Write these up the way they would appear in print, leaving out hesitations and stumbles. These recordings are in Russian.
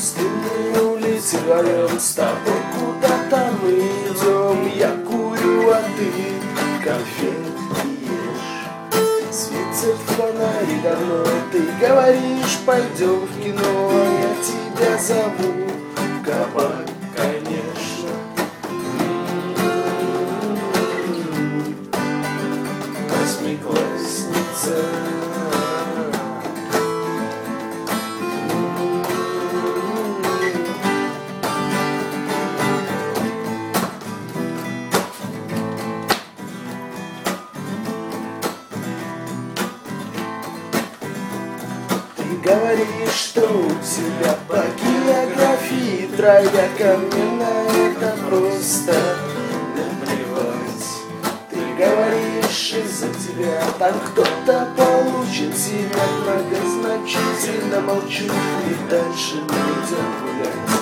Пустынные улицы вдвоем с тобой куда-то мы идем. Я курю, а ты конфетки ешь. Светят фонари давно, ты говоришь, пойдем в кино. Я тебя зову в кабак, конечно. Восьмиклассница. Говоришь, что у тебя по географии трояка, мне на это просто наплевать. Ты говоришь, из-за тебя там кто-то получит себя, многозначительно молчу и дальше пойдем гулять.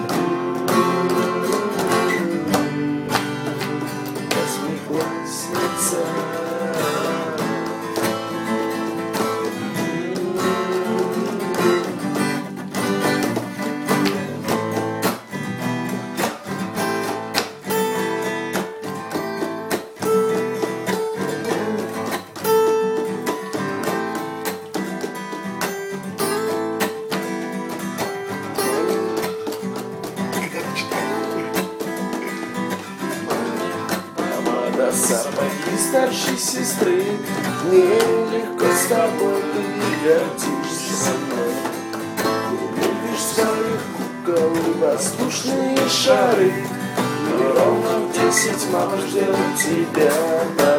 Восьмиклассница. Сапоги старшей сестры, мне легко с тобой, ты гордишься со мной. Ты любишь своих кукол и воздушные шары, но ровно в 10 мама ждет тебя.